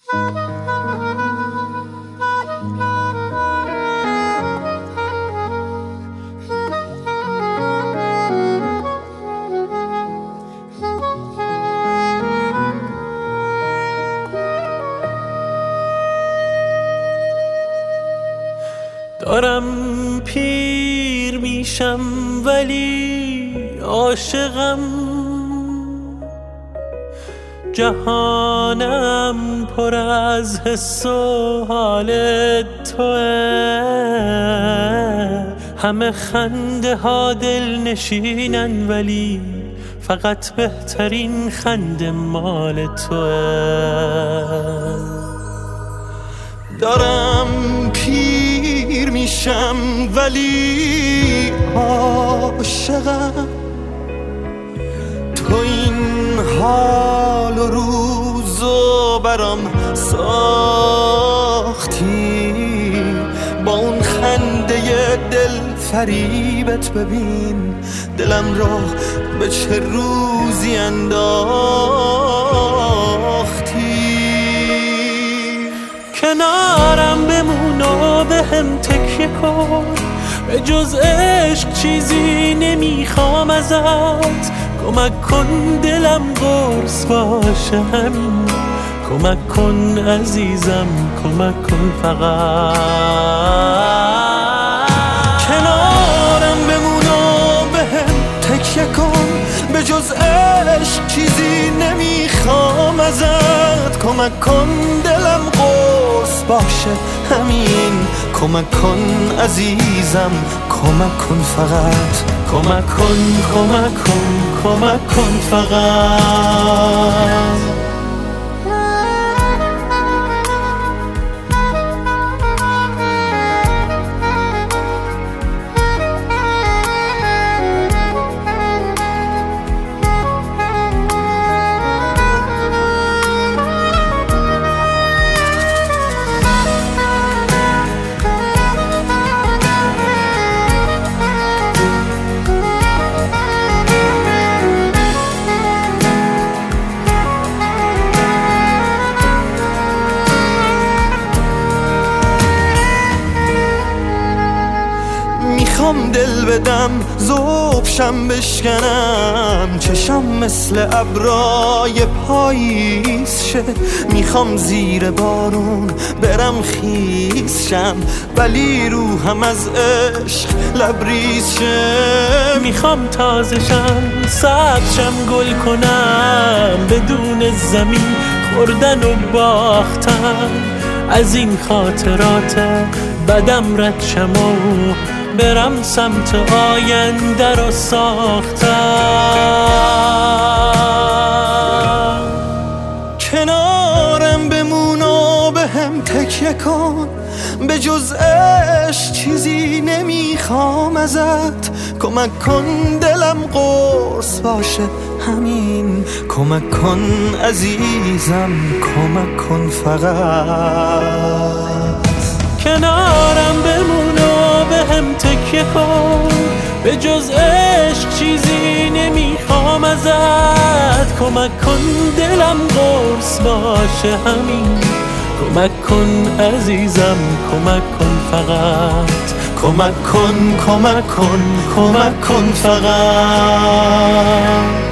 دارم پیر میشم ولی عاشقم، جهانم پر از حس و حال توه. همه خنده ها دل نشینن ولی فقط بهترین خنده مال توه. دارم پیر میشم ولی عاشقم، تو این حال و روزو برام ساختی، با اون خنده دل فریبت ببین دلم را به چه روزی انداختی. کنارم بمون و به هم تکیه کن، به جز عشق چیزی نمیخوام ازت. کمک کن دلم قرص باشه همین، کمک کن عزیزم، کمک کن فقط. کنارم بمون و به هم تکیه کن، به جز عشق چیزی نمیخوام ازت. کمک کن دلم قرص باشه همین، کمک کن عزیزم، کمک کن فقط. کمک کن، کمک کن، کمک کن فقط. میخوام دل بدم ذوبشم بشکنم، چشم مثل ابرای پاییز شه. میخوام زیر بارون برم خیس شم، ولی روحم از عشق لبریز شه. میخوام تازشم سبزشم گل کنم، بدون زمین خوردن و باختن. از این خاطرات بدم رد شم و برم سمت آینده رو ساختم. کنارم بمون و به هم تکیه کن، به جز عشق چیزی نمیخوام ازت. کمک کن دلم قرص باشه همین، کمک کن عزیزم، کمک کن فقط. کنارم بمون و به هم تکیه کن، به جز عشق چیزی نمیخوام ازت. کمک کن دلم قرص باشه همین، کمک کن عزیزم، کمک کن فقط. کمک کن، کمک کن، کمک کن فقط.